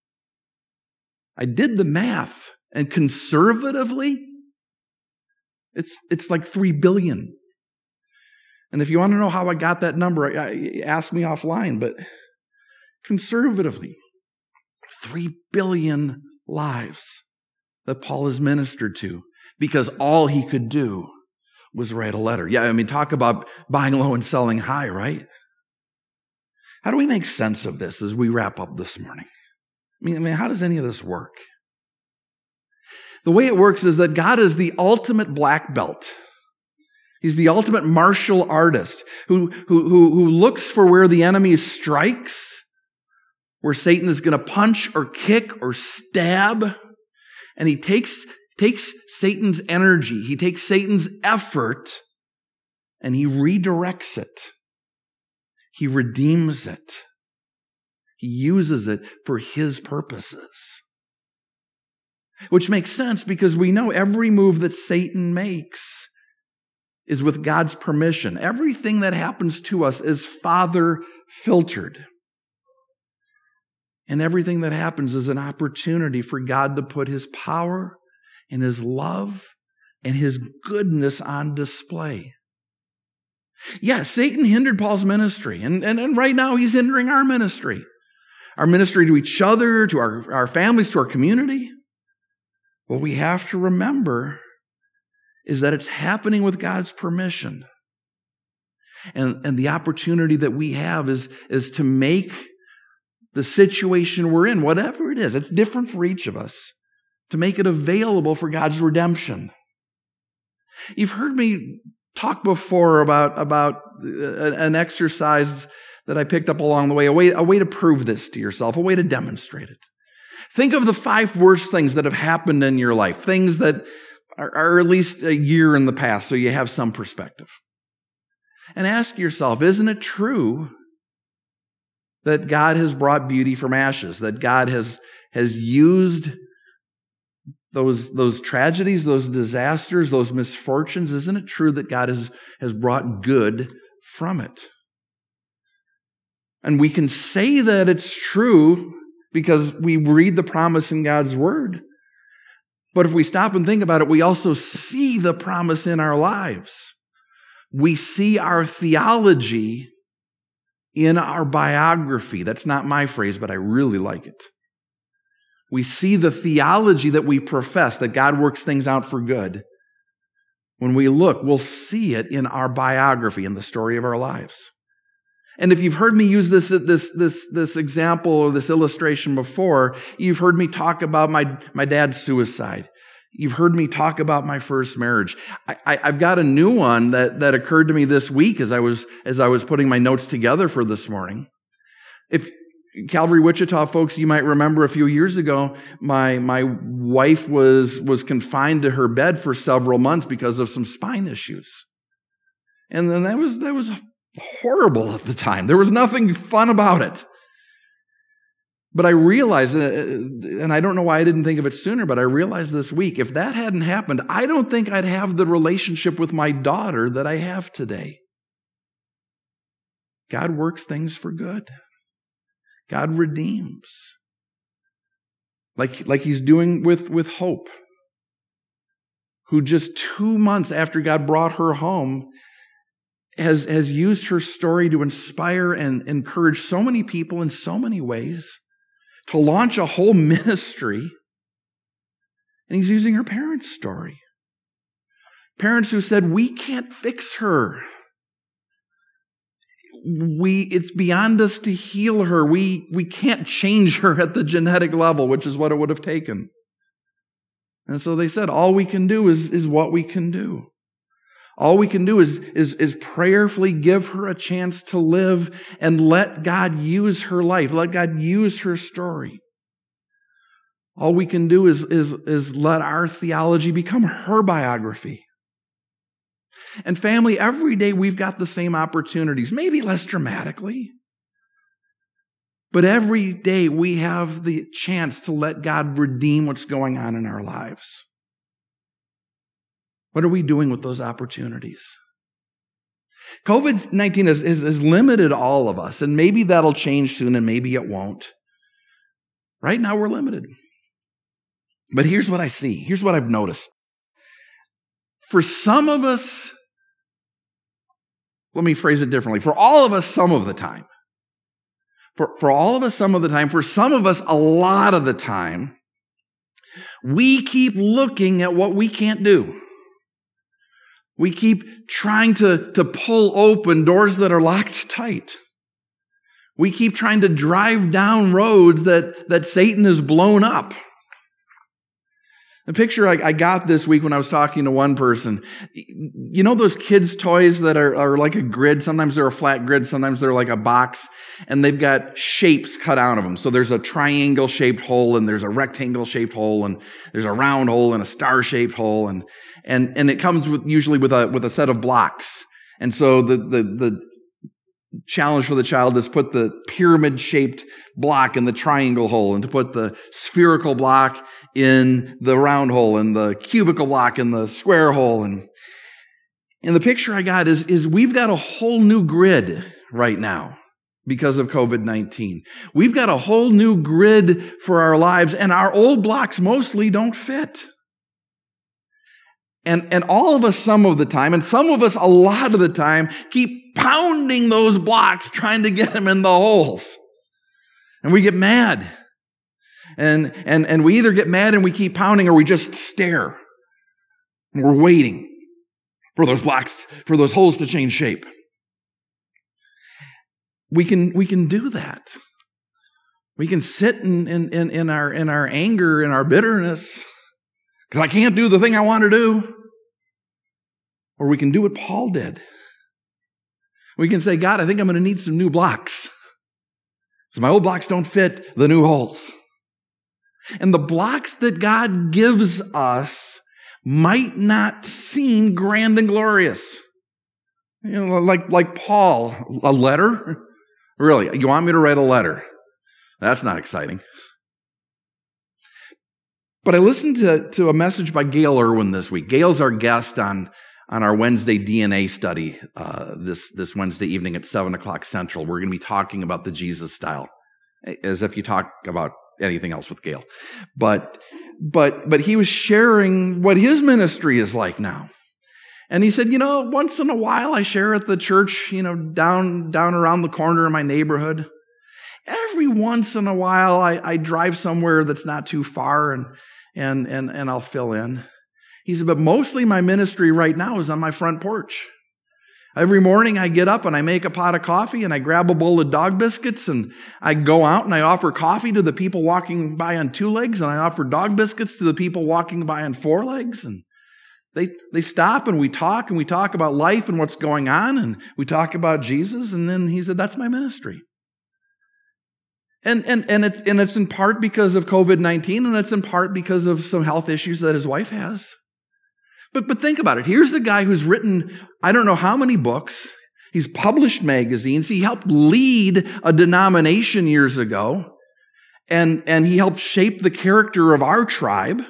I did the math, and conservatively, it's like 3 billion. And if you want to know how I got that number, ask me offline, but conservatively, 3 billion lives that Paul has ministered to because all he could do was write a letter. Yeah, talk about buying low and selling high, right? How do we make sense of this as we wrap up this morning? How does any of this work? The way it works is that God is the ultimate black belt. He's the ultimate martial artist who looks for where the enemy strikes, where Satan is going to punch or kick or stab, and he takes Satan's energy, he takes Satan's effort, and he redirects it. He redeems it. He uses it for his purposes. Which makes sense because we know every move that Satan makes is with God's permission. Everything that happens to us is Father-filtered. And everything that happens is an opportunity for God to put his power and his love and his goodness on display. Yeah, Satan hindered Paul's ministry, and right now he's hindering our ministry. our ministry to each other, to our families, to our community, what we have to remember is that it's happening with God's permission. And the opportunity that we have is to make the situation we're in, whatever it is, it's different for each of us, to make it available for God's redemption. You've heard me talk before about an exercise that I picked up along the way, a way to prove this to yourself, a way to demonstrate it. Think of the 5 worst things that have happened in your life, things that are at least a year in the past, so you have some perspective. And ask yourself, isn't it true that God has brought beauty from ashes, that God has used those tragedies, those disasters, those misfortunes? Isn't it true that God has brought good from it? And we can say that it's true because we read the promise in God's Word. But if we stop and think about it, we also see the promise in our lives. We see our theology in our biography. That's not my phrase, but I really like it. We see the theology that we profess, that God works things out for good. When we look, we'll see it in our biography, in the story of our lives. And if you've heard me use this example or this illustration before, you've heard me talk about my dad's suicide. You've heard me talk about my first marriage. I've got a new one that occurred to me this week as I was putting my notes together for this morning. If Calvary Wichita folks, you might remember a few years ago, my wife was confined to her bed for several months because of some spine issues. And then that was horrible at the time. There was nothing fun about it. But I realized, and I don't know why I didn't think of it sooner, but I realized this week, if that hadn't happened, I don't think I'd have the relationship with my daughter that I have today. God works things for good. God redeems. Like He's doing with Hope, who just 2 months after God brought her home has used her story to inspire and encourage so many people in so many ways, to launch a whole ministry. And He's using her parents' story. Parents who said, we can't fix her. It's beyond us to heal her. We can't change her at the genetic level, which is what it would have taken. And so they said, all we can do is what we can do. All we can do is prayerfully give her a chance to live and let God use her life, let God use her story. All we can do is let our theology become her biography. And family, every day we've got the same opportunities, maybe less dramatically, but every day we have the chance to let God redeem what's going on in our lives. What are we doing with those opportunities? COVID-19 has limited all of us, and maybe that'll change soon, and maybe it won't. Right now, we're limited. But here's what I see. Here's what I've noticed. For some of us, let me phrase it differently. For all of us, some of the time. For all of us, some of the time. For some of us, a lot of the time, we keep looking at what we can't do. We keep trying to pull open doors that are locked tight. We keep trying to drive down roads that Satan has blown up. The picture I got this week when I was talking to one person, you know those kids' toys that are like a grid? Sometimes they're a flat grid, sometimes they're like a box, and they've got shapes cut out of them. So there's a triangle-shaped hole, and there's a rectangle-shaped hole, and there's a round hole, and a star-shaped hole, and it comes usually with a set of blocks. And so the challenge for the child is put the pyramid-shaped block in the triangle hole, and to put the spherical block in the round hole, and the cubical block in the square hole. And the picture I got is we've got a whole new grid right now because of COVID-19. We've got a whole new grid for our lives, and our old blocks mostly don't fit. And all of us some of the time, and some of us a lot of the time, keep pounding those blocks trying to get them in the holes. And we get mad. And we either get mad and we keep pounding, or we just stare. And we're waiting for those blocks, for those holes to change shape. We can do that. We can sit in our anger and our bitterness because I can't do the thing I want to do. Or we can do what Paul did. We can say, God, I think I'm going to need some new blocks because my old blocks don't fit the new holes. And the blocks that God gives us might not seem grand and glorious. You know, like Paul, a letter? Really, you want me to write a letter? That's not exciting. But I listened to a message by Gail Irwin this week. Gail's our guest on our Wednesday DNA study this Wednesday evening at 7 o'clock Central. We're going to be talking about the Jesus style, as if you talk about anything else with Gail. But he was sharing what his ministry is like now. And he said, once in a while I share at the church, down around the corner in my neighborhood. Every once in a while I drive somewhere that's not too far and I'll fill in. He said, but mostly my ministry right now is on my front porch. Every morning I get up and I make a pot of coffee and I grab a bowl of dog biscuits and I go out and I offer coffee to the people walking by on 2 legs and I offer dog biscuits to the people walking by on 4 legs. And they stop and we talk about life and what's going on and we talk about Jesus. And then he said, that's my ministry. And it's in part because of COVID-19 and it's in part because of some health issues that his wife has. But think about it. Here's the guy who's written, I don't know how many books. He's published magazines. He helped lead a denomination years ago. And he helped shape the character of our tribe.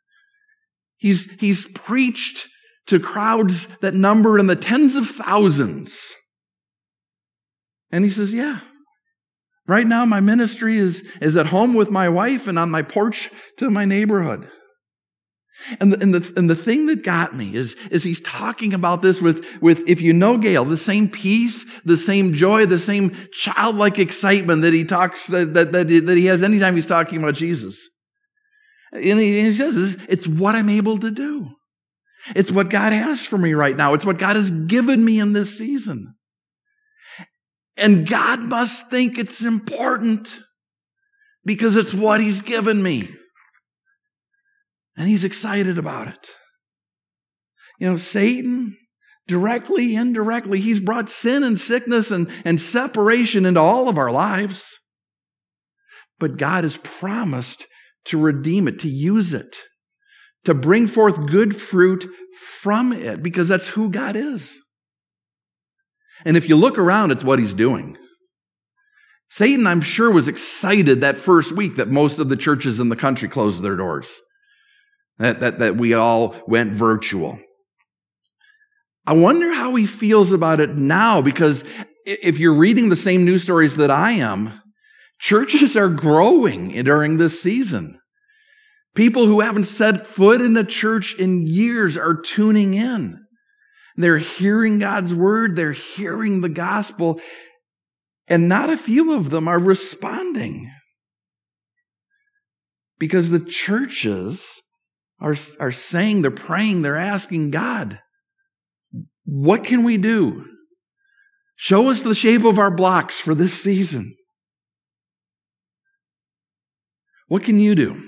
He's preached to crowds that number in the tens of thousands. And he says, yeah, right now my ministry is at home with my wife and on my porch to my neighborhood. And the thing that got me is he's talking about this with if you know Gail, the same peace, the same joy, the same childlike excitement that he talks that he has anytime he's talking about Jesus. And he says, it's what I'm able to do. It's what God has for me right now. It's what God has given me in this season. And God must think it's important because it's what He's given me. And He's excited about it. Satan, directly, indirectly, he's brought sin and sickness and separation into all of our lives. But God has promised to redeem it, to use it, to bring forth good fruit from it, because that's who God is. And if you look around, it's what He's doing. Satan, I'm sure, was excited that first week that most of the churches in the country closed their doors. That we all went virtual. I wonder how he feels about it now, because if you're reading the same news stories that I am, churches are growing during this season. People who haven't set foot in a church in years are tuning in. They're hearing God's word, they're hearing the gospel, and not a few of them are responding. Because the churches are saying, they're praying, they're asking God, what can we do? Show us the shape of our blocks for this season. What can you do?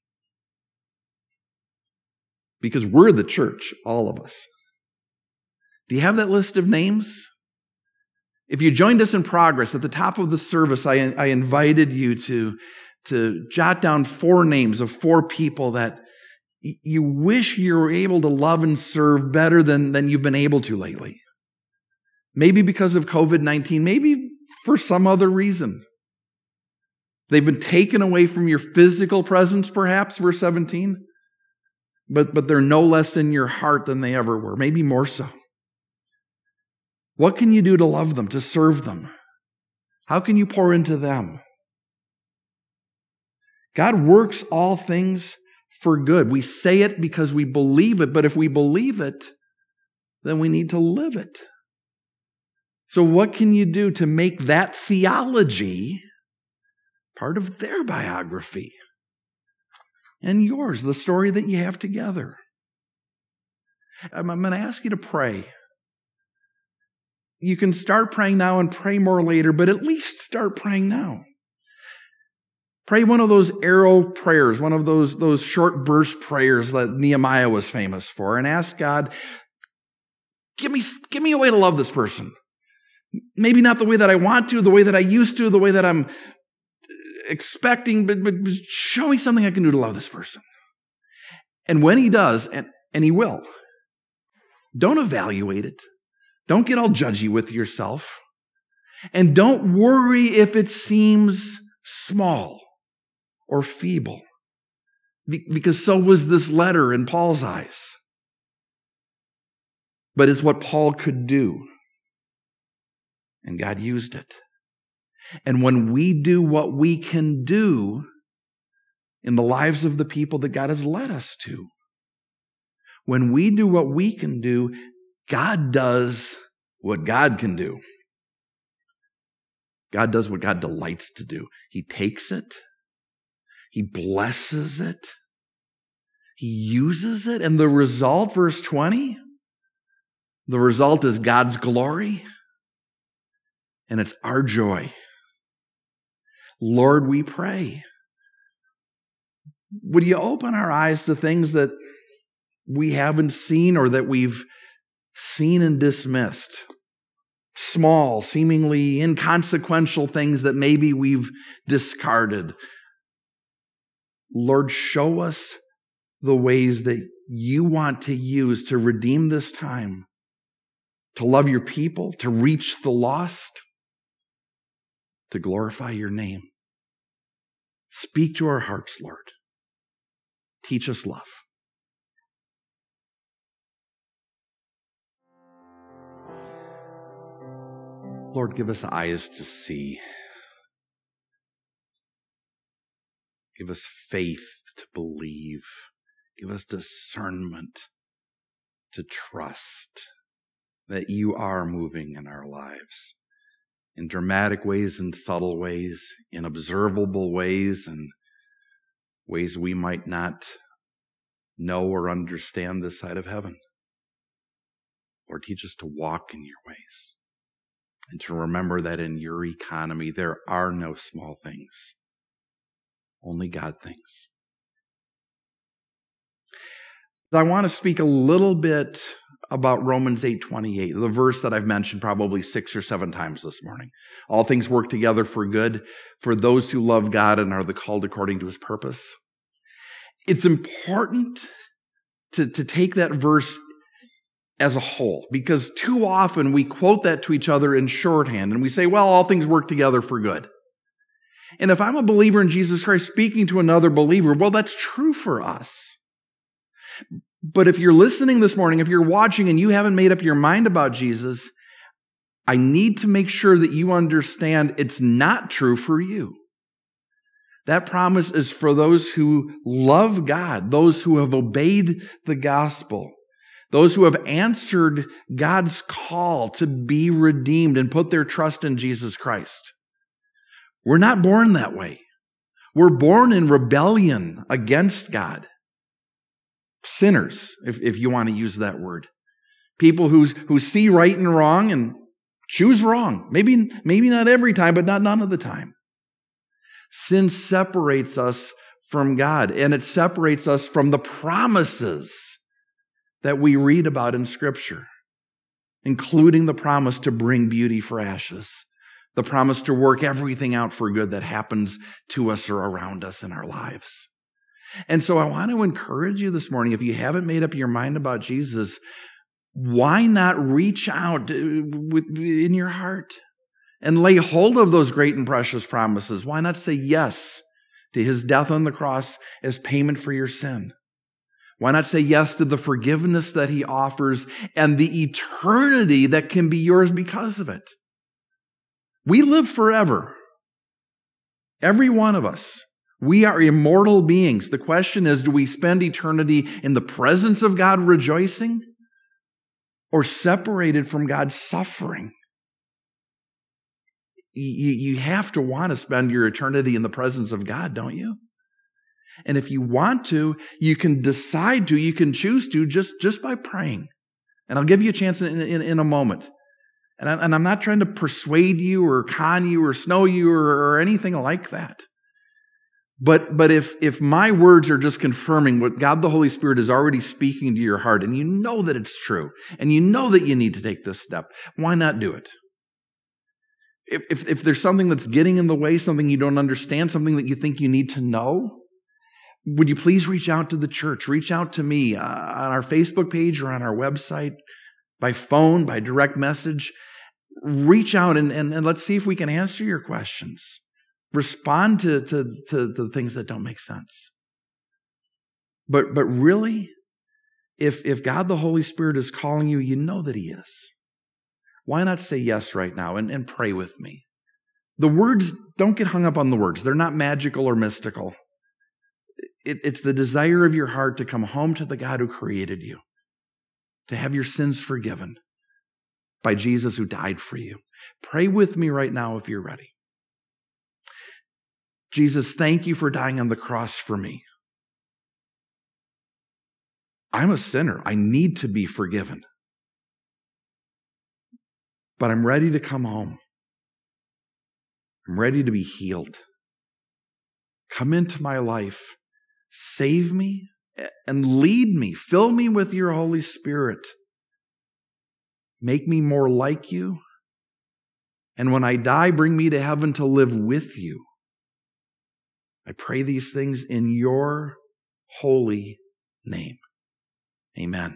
Because we're the church, all of us. Do you have that list of names? If you joined us in progress, at the top of the service, I invited you to jot down 4 names of 4 people that you wish you were able to love and serve better than you've been able to lately. Maybe because of COVID-19, maybe for some other reason. They've been taken away from your physical presence, perhaps, verse 17. But they're no less in your heart than they ever were, maybe more so. What can you do to love them, to serve them? How can you pour into them? God works all things for good. We say it because we believe it, but if we believe it, then we need to live it. So what can you do to make that theology part of their biography. And yours, the story that you have together. I'm going to ask you to pray. You can start praying now and pray more later, but at least start praying now. Pray one of those arrow prayers, one of those short burst prayers that Nehemiah was famous for, and ask God, give me a way to love this person. Maybe not the way that I want to, the way that I used to, the way that I'm expecting, but show me something I can do to love this person. And when he does, and he will, don't evaluate it. Don't get all judgy with yourself. And don't worry if it seems small or feeble, because so was this letter in Paul's eyes. But it's what Paul could do, and God used it. And when we do what we can do in the lives of the people that God has led us to, when we do what we can do, God does what God can do. God does what God delights to do. He takes it, He blesses it, He uses it, and the result, verse 20, the result is God's glory, and it's our joy. Lord, we pray, would you open our eyes to things that we haven't seen or that we've seen and dismissed? Small, seemingly inconsequential things that maybe we've discarded. Lord, show us the ways that you want to use to redeem this time, to love your people, to reach the lost, to glorify your name. Speak to our hearts, Lord. Teach us love. Lord, give us eyes to see. Give us faith to believe. Give us discernment to trust that you are moving in our lives in dramatic ways, in subtle ways, in observable ways, and ways we might not know or understand this side of heaven. Lord, teach us to walk in your ways and to remember that in your economy there are no small things, only God things. I want to speak a little bit about Romans 8:28, the verse that I've mentioned probably 6 or 7 times this morning. All things work together for good for those who love God and are the called according to his purpose. It's important to take that verse as a whole, because too often we quote that to each other in shorthand and we say, well, all things work together for good. And if I'm a believer in Jesus Christ speaking to another believer, well, that's true for us. But if you're listening this morning, if you're watching and you haven't made up your mind about Jesus, I need to make sure that you understand it's not true for you. That promise is for those who love God, those who have obeyed the gospel, those who have answered God's call to be redeemed and put their trust in Jesus Christ. We're not born that way. We're born in rebellion against God. Sinners, if you want to use that word. People who see right and wrong and choose wrong. Maybe not every time, but not none of the time. Sin separates us from God, and it separates us from the promises that we read about in Scripture, including the promise to bring beauty for ashes, the promise to work everything out for good that happens to us or around us in our lives. And so I want to encourage you this morning, if you haven't made up your mind about Jesus, why not reach out in your heart and lay hold of those great and precious promises? Why not say yes to his death on the cross as payment for your sin? Why not say yes to the forgiveness that he offers and the eternity that can be yours because of it? We live forever. Every one of us. We are immortal beings. The question is, do we spend eternity in the presence of God rejoicing or separated from God suffering? you have to want to spend your eternity in the presence of God, don't you? And if you want to, you can decide to, you can choose to just by praying. And I'll give you a chance in a moment. And I'm not trying to persuade you or con you or snow you or anything like that. But if my words are just confirming what God the Holy Spirit is already speaking to your heart, and you know that it's true, and you know that you need to take this step, why not do it? If there's something that's getting in the way, something you don't understand, something that you think you need to know, would you please reach out to the church? Reach out to me on our Facebook page or on our website, by phone, by direct message. Reach out and let's see if we can answer your questions. Respond to the things that don't make sense. But really, if God the Holy Spirit is calling you, you know that He is. Why not say yes right now and pray with me? The words, don't get hung up on the words. They're not magical or mystical. It's the desire of your heart to come home to the God who created you, to have your sins forgiven by Jesus who died for you. Pray with me right now if you're ready. Jesus, thank you for dying on the cross for me. I'm a sinner. I need to be forgiven. But I'm ready to come home. I'm ready to be healed. Come into my life. Save me and lead me. Fill me with your Holy Spirit. Make me more like you. And when I die, bring me to heaven to live with you. I pray these things in your holy name. Amen.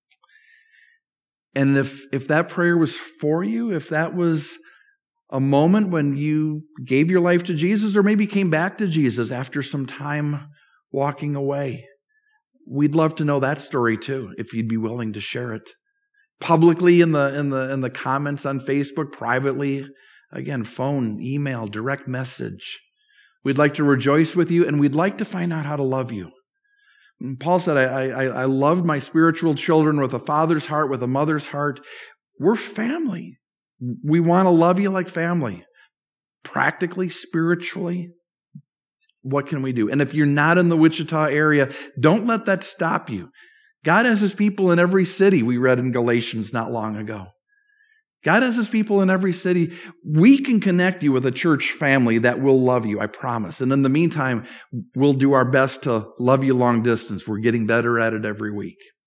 And if that prayer was for you, if that was a moment when you gave your life to Jesus or maybe came back to Jesus after some time walking away, we'd love to know that story too, if you'd be willing to share it publicly in the comments on Facebook, privately, again, phone, email, direct message. We'd like to rejoice with you, and we'd like to find out how to love you. And Paul said, I loved my spiritual children with a father's heart, with a mother's heart. We're family. We want to love you like family. Practically, spiritually, what can we do? And if you're not in the Wichita area, don't let that stop you. God has His people in every city, we read in Galatians not long ago. God has His people in every city. We can connect you with a church family that will love you, I promise. And in the meantime, we'll do our best to love you long distance. We're getting better at it every week.